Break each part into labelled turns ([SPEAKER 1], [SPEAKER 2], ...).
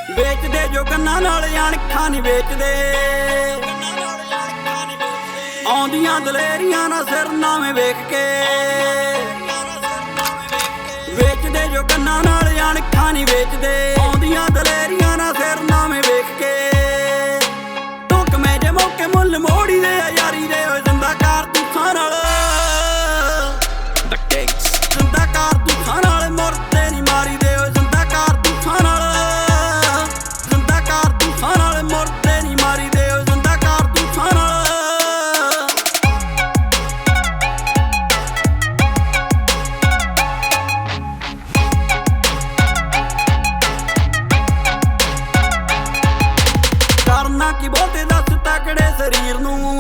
[SPEAKER 1] ਵੇਚਦੇ ਜੋ ਕੰਨਾਂ ਨਾਲ ਅਣਖਾਂ ਨਹੀਂ ਵੇਚਦੇ, ਆਉਂਦੀਆਂ ਦਲੇਰੀਆਂ ਨਾ ਸਿਰ ਨਾਵੇਂ ਵੇਖ ਕੇ। ਵੇਚਦੇ ਜੋ ਕੰਨਾਂ ਨਾਲ ਅਣਖਾਂ ਨਹੀਂ ਵੇਚਦੇ, ਆਉਂਦੀਆਂ ਦਲੇਰੀਆਂ ਨਾ ਸਿਰ ਨਾਵੇਂ ਵੇਖ ਕੇ। ਢੁਕਵੇਂ ਜੇ ਮੌਕੇ ਮੁੱਲ ਮੋੜੀ ਦੇ ਯਾਰੀ ਦੇ ਹੋਏ ਜ਼ਿੰਦਾ ਕਾਰਤੂਸਾਂ ਨਾਲ, ਜ਼ਿੰਦਾ ਕਾਰਤੂਸਾਂ ਨਾਲ ਮੁਰਦੇ ਨਹੀਂ ਮਾਰੀ ਦੇ ਹੋਏ ਜ਼ਿੰਦਾ ਕਾਰਤੂਸਾਂ ਨਾਲ, ਜ਼ਿੰਦਾ ਕਾਰਤੂਸਾਂ ਨਾਲ ਮੁਰਦੇ ਨਹੀਂ ਮਾਰੀ ਦੇ ਹੋਏ ਜ਼ਿੰਦਾ ਕਾਰਤੂਸਾਂ ਨਾਲ। ਕਰਨਾ ਕੀ ਬਹੁਤੇ ਦੱਸ ਤਕੜੇ ਸਰੀਰ ਨੂੰ,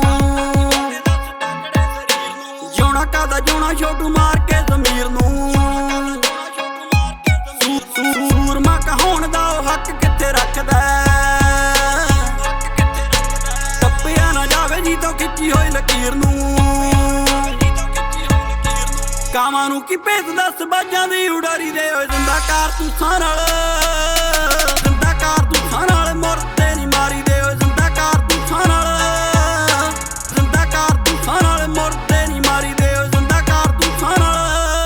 [SPEAKER 1] ਜਿਉਣਾ ਕਾਦਾ ਜਿਉਣਾ ਛੋਟੂ ਮਾਰ ਕੇ ਜ਼ਮੀਰ ਨੂੰ। ਸੂਰਮਾ ਕਹਾਉਣ ਦਾ ਉਹ ਹੱਕ ਕਿੱਥੇ ਰੱਖਦਾ, ਟੱਪਿਆ ਨਾ ਜਾਵੇ ਜੀ ਤੋਂ ਖਿੱਚੀ ਹੋਈ ਲਕੀਰ ਨੂੰ। ਕਾਵਾਂ ਨੂੰ ਕੀ ਭੇਤ ਦੱਸ ਬਾਜਾਂ ਦੀ ਉਡਾਰੀ ਦੇ ਹੋਏ ਜ਼ਿੰਦਾ ਕਾਰਤੂਸਾਂ ਨਾਲ, ਜ਼ਿੰਦਾ ਕਾਰਤੂਸਾਂ ਨਾਲ ਮੁਰਦੇ ਨਹੀਂ ਮਾਰੀ ਦੇ ਹੋਏ ਜ਼ਿੰਦਾ ਕਾਰਤੂਸਾਂ ਨਾਲ, ਜ਼ਿੰਦਾ ਕਾਰਤੂਸਾਂ ਨਾਲ ਮੁਰਦੇ ਨਹੀਂ ਮਾਰੀ ਦੇ ਹੋਏ ਜ਼ਿੰਦਾ ਕਾਰਤੂਸਾਂ ਨਾਲ।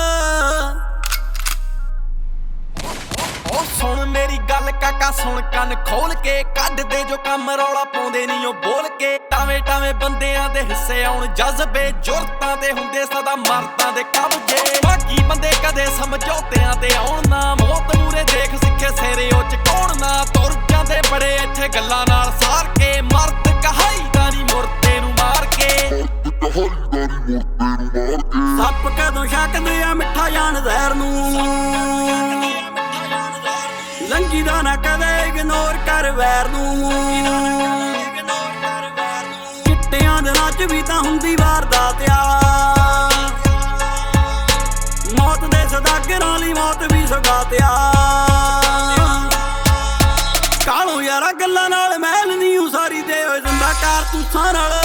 [SPEAKER 2] ਉਹ ਸੁਣ ਮੇਰੀ ਗੱਲ ਕਾਕਾ ਸੁਣ ਕੰਨ ਖੋਲ ਕੇ, ਕੱਢਦੇ ਜੋ ਕੰਮ ਰੌਲਾ ਪਾਉਂਦੇ ਨਹੀਂ ਉਹ ਬੋਲ ਕੇ। ਟਾਵੇਂ ਟਾਵੇਂ ਬੰਦਿਆਂ ਦੇ ਹਿੱਸੇ ਆਉਣ ਜਜ਼ਬੇ, ਜੁਰਤਾਂ ਤੇ ਹੁੰਦੇ ਸਦਾ ਮਰਦਾਂ ਦੇ ਕਬਜੇ। ਬਾਕੀ ਬੰਦੇ ਕਦੇ ਸਮਝੌਤਿਆਂ ਤੇ ਆਉਣ ਨਾ, ਮੌਤ ਮੂਰੇ ਦੇਖ ਸਿੱਖੇ ਸਿਰੇ ਉਹ ਚਕਾਉਣ ਨਾ। ਤੁਰ ਜਾਂਦੇ ਬੜੇ ਇੱਥੇ ਗੱਲਾਂ ਨਾਲ ਸਾਰ ਕੇ, ਮਰਦ ਕਹਾਈਦਾ ਨੀ ਮੁਰਦੇ ਨੂੰ ਮਾਰ ਕੇ।
[SPEAKER 1] ਸੱਪ ਕਦੋਂ ਛਕਦੇ ਆ ਮਿੱਠਾ ਜਾਨ ਜ਼ਹਿਰ ਨੂੰ, ਲੰਗੀ ਦਾ ਨਾ ਕਦੇ ਇਗਨੋਰ ਕਰ ਵੈਰ ਨੂੰ। ਚਿੱਟਿਆਂ ਦੇ ਨਾਲ ਵੀ ਤਾਂ ਹੁੰਦੀ ਵਾਰਦਾਤ ਆ, ਮੌਤ ਦੇ ਸਦਾਗਰਾਂ ਲਈ ਮੌਤ ਵੀ ਸੁਗਾਤ ਆ। ਕਾਲੋਂ ਯਾਰਾ ਗੱਲਾਂ ਨਾਲ ਮਹਿਲ ਨਹੀਂ ਉਸਾਰੀ ਦੇ ਹੋਏ ਜ਼ਿੰਦਾ ਕਾਰਤੂਸਾਂ ਨਾਲ,